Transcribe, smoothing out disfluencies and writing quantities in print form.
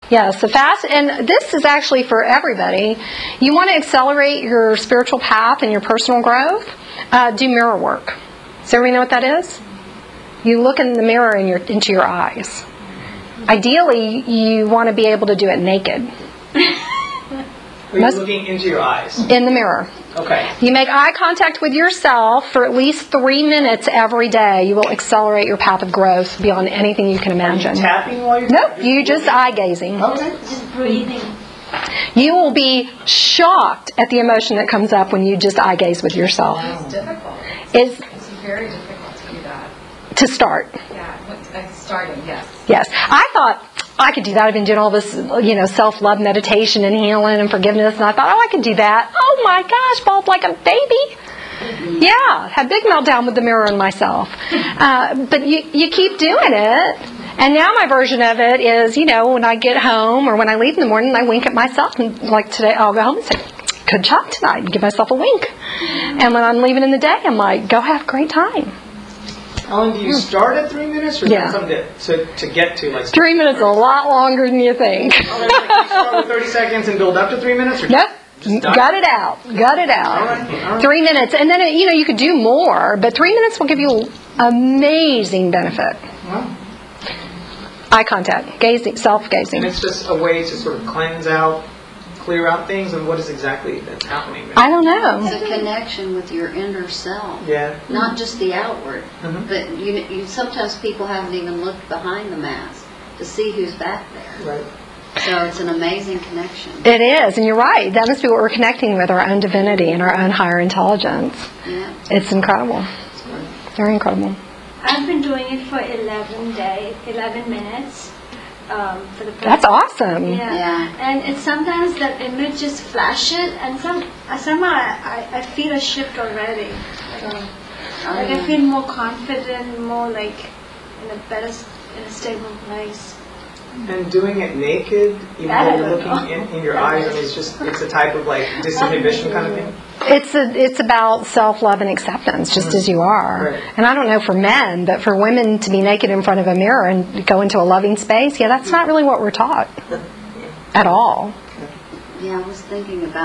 Yes, the fast, and this is actually for everybody. You want to accelerate your spiritual path and your personal growth? Do mirror work. Does everybody know what that is? You look in the mirror into your eyes. Ideally, you want to be able to do it naked. Are you looking into your eyes? In the mirror. Okay. You make eye contact with yourself for at least 3 minutes every day. You will accelerate your path of growth beyond anything you can imagine. Are you tapping while you're Nope, you just eye gazing. Okay. Just breathing. You will be shocked at the emotion that comes up when you just eye gaze with yourself. It's difficult. It's It's very difficult to do that. to start. Yeah, starting, yes. Yes. I thought I could do that. I've been doing all this, self-love meditation and healing and forgiveness, and I thought, I could do that. Oh my gosh, bawled like a baby. Yeah, had a big meltdown with the mirror and myself. But you keep doing it. And now my version of it is, when I get home or when I leave in the morning, I wink at myself. And like today, I'll go home and say, good job tonight, and give myself a wink. And when I'm leaving in the day, I'm like, go have a great time. Ellen, do you start at 3 minutes, or is that something to get to? Like 3 minutes is a lot longer than you think. You start with 30 seconds and build up to 3 minutes? Or Nope. just done? Gut it out. Gut it out. All right. 3 minutes. And then, you could do more, but 3 minutes will give you amazing benefit. Wow. Eye contact. Gazing. Self-gazing. And it's just a way to sort of cleanse out, clear out things, and what is exactly that's happening there? I don't know. It's a connection with your inner self. Yeah. Not just the outward. Mhm. But you sometimes people haven't even looked behind the mask to see who's back there. Right. So it's an amazing connection. It is, and you're right. That must be what we're connecting with, our own divinity and our own higher intelligence. Yeah. It's incredible. Very incredible. I've been doing it for 11 minutes. For the That's awesome. Yeah. And it's sometimes that image just flashes, and somehow I feel a shift already. Like I feel more confident, more like in a stable place. And doing it naked, even though you're looking in your eyes, I mean, it's a type of like disinhibition kind of thing? It's about self-love and acceptance, just as you are. Right. And I don't know for men, but for women to be naked in front of a mirror and go into a loving space, that's not really what we're taught at all. Yeah, I was thinking about